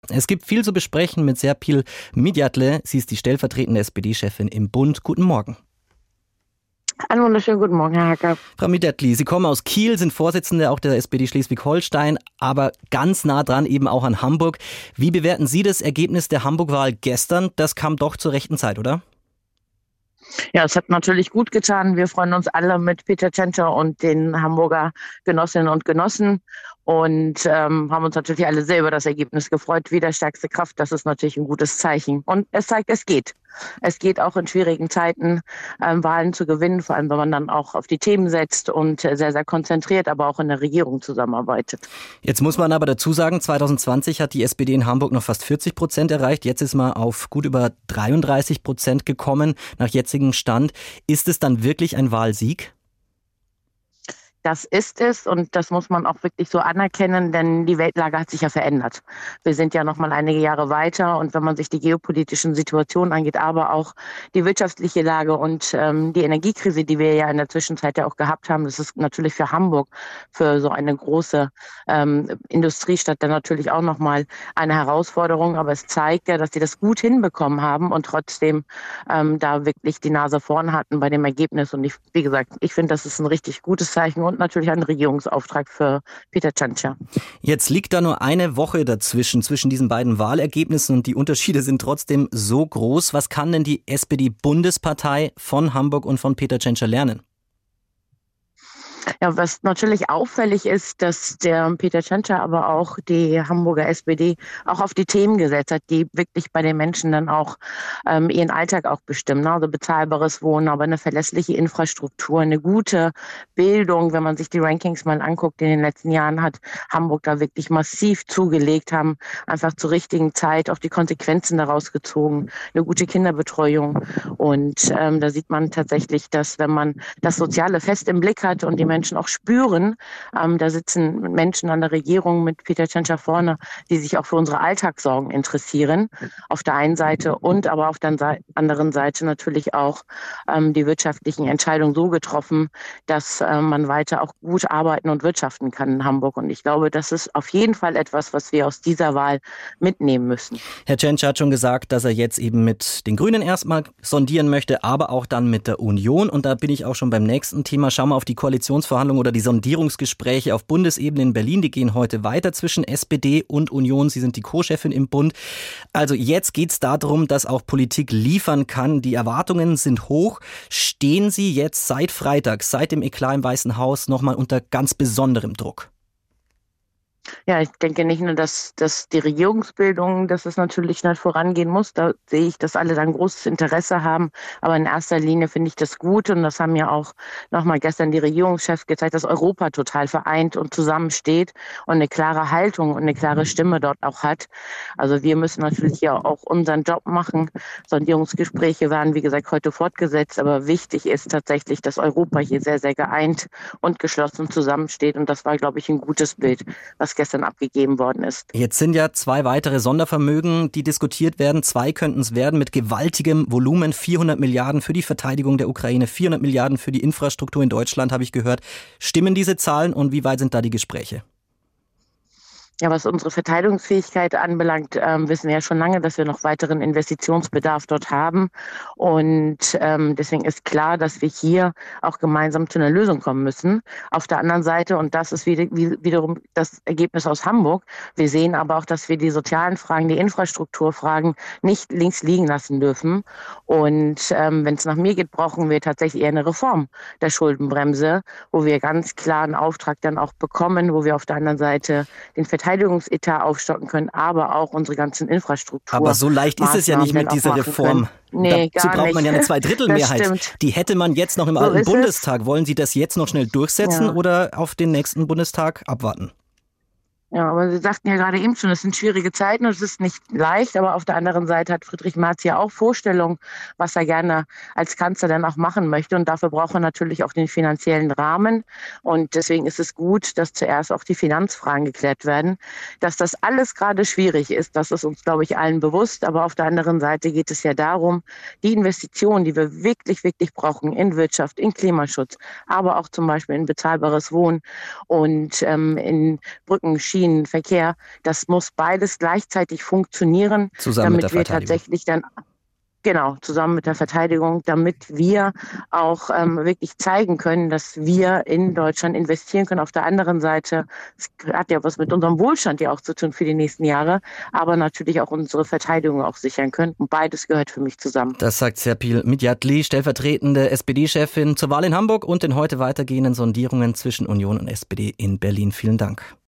Es gibt viel zu besprechen mit Serpil Midyatlı. Sie ist die stellvertretende SPD-Chefin im Bund. Guten Morgen. Einen wunderschönen guten Morgen, Herr Hacker. Frau Midyatlı, Sie kommen aus Kiel, sind Vorsitzende auch der SPD Schleswig-Holstein, aber ganz nah dran eben auch an Hamburg. Wie bewerten Sie das Ergebnis der Hamburg-Wahl gestern? Das kam doch zur rechten Zeit, oder? Ja, es hat natürlich gut getan. Wir freuen uns alle mit Peter Tschentscher und den Hamburger Genossinnen und Genossen und haben uns natürlich alle sehr über das Ergebnis gefreut. Wieder stärkste Kraft, das ist natürlich ein gutes Zeichen. Und es zeigt, es geht. Es geht auch in schwierigen Zeiten, Wahlen zu gewinnen, vor allem wenn man dann auch auf die Themen setzt und sehr, sehr konzentriert, aber auch in der Regierung zusammenarbeitet. Jetzt muss man aber dazu sagen, 2020 hat die SPD in Hamburg noch fast 40% erreicht. Jetzt ist man auf gut über 33% gekommen nach jetzigem Stand. Ist es dann wirklich ein Wahlsieg? Das ist es und das muss man auch wirklich so anerkennen, denn die Weltlage hat sich ja verändert. Wir sind ja noch mal einige Jahre weiter und wenn man sich die geopolitischen Situationen angeht, aber auch die wirtschaftliche Lage und die Energiekrise, die wir ja in der Zwischenzeit ja auch gehabt haben, das ist natürlich für Hamburg, für so eine große Industriestadt dann natürlich auch noch mal eine Herausforderung, aber es zeigt ja, dass sie das gut hinbekommen haben und trotzdem da wirklich die Nase vorn hatten bei dem Ergebnis und wie gesagt, ich finde, das ist ein richtig gutes Zeichen und natürlich ein Regierungsauftrag für Peter Tschentscher. Jetzt liegt da nur eine Woche zwischen diesen beiden Wahlergebnissen und die Unterschiede sind trotzdem so groß. Was kann denn die SPD-Bundespartei von Hamburg und von Peter Tschentscher lernen? Ja, was natürlich auffällig ist, dass der Peter Tschentscher, aber auch die Hamburger SPD auch auf die Themen gesetzt hat, die wirklich bei den Menschen dann auch ihren Alltag auch bestimmen. Also bezahlbares Wohnen, aber eine verlässliche Infrastruktur, eine gute Bildung. Wenn man sich die Rankings mal anguckt, in den letzten Jahren hat Hamburg da wirklich massiv zugelegt, haben einfach zur richtigen Zeit auch die Konsequenzen daraus gezogen, eine gute Kinderbetreuung. Und da sieht man tatsächlich, dass wenn man das Soziale fest im Blick hat und die Menschen auch spüren, da sitzen Menschen an der Regierung mit Peter Tschentscher vorne, die sich auch für unsere Alltagssorgen interessieren, auf der einen Seite und aber auf der anderen Seite natürlich auch die wirtschaftlichen Entscheidungen so getroffen, dass man weiter auch gut arbeiten und wirtschaften kann in Hamburg. Und ich glaube, das ist auf jeden Fall etwas, was wir aus dieser Wahl mitnehmen müssen. Herr Tschentscher hat schon gesagt, dass er jetzt eben mit den Grünen erstmal sondieren möchte, aber auch dann mit der Union. Und da bin ich auch schon beim nächsten Thema. Schauen wir auf die Koalitionsverhandlungen oder die Sondierungsgespräche auf Bundesebene in Berlin. Die gehen heute weiter zwischen SPD und Union. Sie sind die Co-Chefin im Bund. Also jetzt geht es darum, dass auch Politik liefern kann. Die Erwartungen sind hoch. Stehen Sie jetzt seit Freitag, seit dem Eklat im Weißen Haus, nochmal unter ganz besonderem Druck? Ja, ich denke nicht nur, dass die Regierungsbildung, dass es natürlich nicht vorangehen muss. Da sehe ich, dass alle dann großes Interesse haben. Aber in erster Linie finde ich das gut. Und das haben ja auch nochmal gestern die Regierungschefs gezeigt, dass Europa total vereint und zusammensteht und eine klare Haltung und eine klare Stimme dort auch hat. Also wir müssen natürlich ja auch unseren Job machen. Sondierungsgespräche werden, wie gesagt, heute fortgesetzt. Aber wichtig ist tatsächlich, dass Europa hier sehr, sehr geeint und geschlossen zusammensteht. Und das war, glaube ich, ein gutes Bild, was gestern abgegeben worden ist. Jetzt sind ja 2 weitere Sondervermögen, die diskutiert werden. 2 könnten es werden mit gewaltigem Volumen. 400 Milliarden für die Verteidigung der Ukraine, 400 Milliarden für die Infrastruktur in Deutschland, habe ich gehört. Stimmen diese Zahlen und wie weit sind da die Gespräche? Ja, was unsere Verteidigungsfähigkeit anbelangt, wissen wir ja schon lange, dass wir noch weiteren Investitionsbedarf dort haben. Und deswegen ist klar, dass wir hier auch gemeinsam zu einer Lösung kommen müssen. Auf der anderen Seite, und das ist wiederum das Ergebnis aus Hamburg, wir sehen aber auch, dass wir die sozialen Fragen, die Infrastrukturfragen nicht links liegen lassen dürfen. Und wenn es nach mir geht, brauchen wir tatsächlich eher eine Reform der Schuldenbremse, wo wir ganz klar einen Auftrag dann auch bekommen, wo wir auf der anderen Seite den Verteidigungsetat aufstocken können, aber auch unsere ganzen Infrastruktur. Aber so leicht ist es ja nicht mit dieser Reform. Nee, dazu braucht man ja eine Zweidrittelmehrheit. Die hätte man jetzt noch im alten Bundestag. Wollen Sie das jetzt noch schnell durchsetzen oder auf den nächsten Bundestag abwarten? Ja, aber Sie sagten ja gerade eben schon, es sind schwierige Zeiten und es ist nicht leicht, aber auf der anderen Seite hat Friedrich Merz ja auch Vorstellungen, was er gerne als Kanzler dann auch machen möchte und dafür braucht er natürlich auch den finanziellen Rahmen und deswegen ist es gut, dass zuerst auch die Finanzfragen geklärt werden. Dass das alles gerade schwierig ist, das ist uns, glaube ich, allen bewusst, aber auf der anderen Seite geht es ja darum, die Investitionen, die wir wirklich, wirklich brauchen in Wirtschaft, in Klimaschutz, aber auch zum Beispiel in bezahlbares Wohnen und in Brücken, Schienenverkehr. Das muss beides gleichzeitig funktionieren, Zusammen mit der damit wir Verteidigung. tatsächlich dann genau, zusammen mit der Verteidigung, damit wir auch wirklich zeigen können, dass wir in Deutschland investieren können. Auf der anderen Seite, es hat ja was mit unserem Wohlstand ja auch zu tun für die nächsten Jahre, aber natürlich auch unsere Verteidigung auch sichern können. Und beides gehört für mich zusammen. Das sagt Serpil Midyatli, stellvertretende SPD-Chefin zur Wahl in Hamburg und den heute weitergehenden Sondierungen zwischen Union und SPD in Berlin. Vielen Dank.